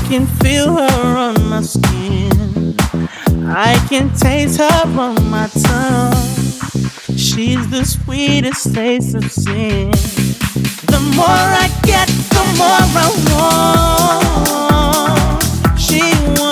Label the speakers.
Speaker 1: can feel her on my skin. I can taste her on my tongue. She's the sweetest taste of sin. The more I get, the more I want. She wants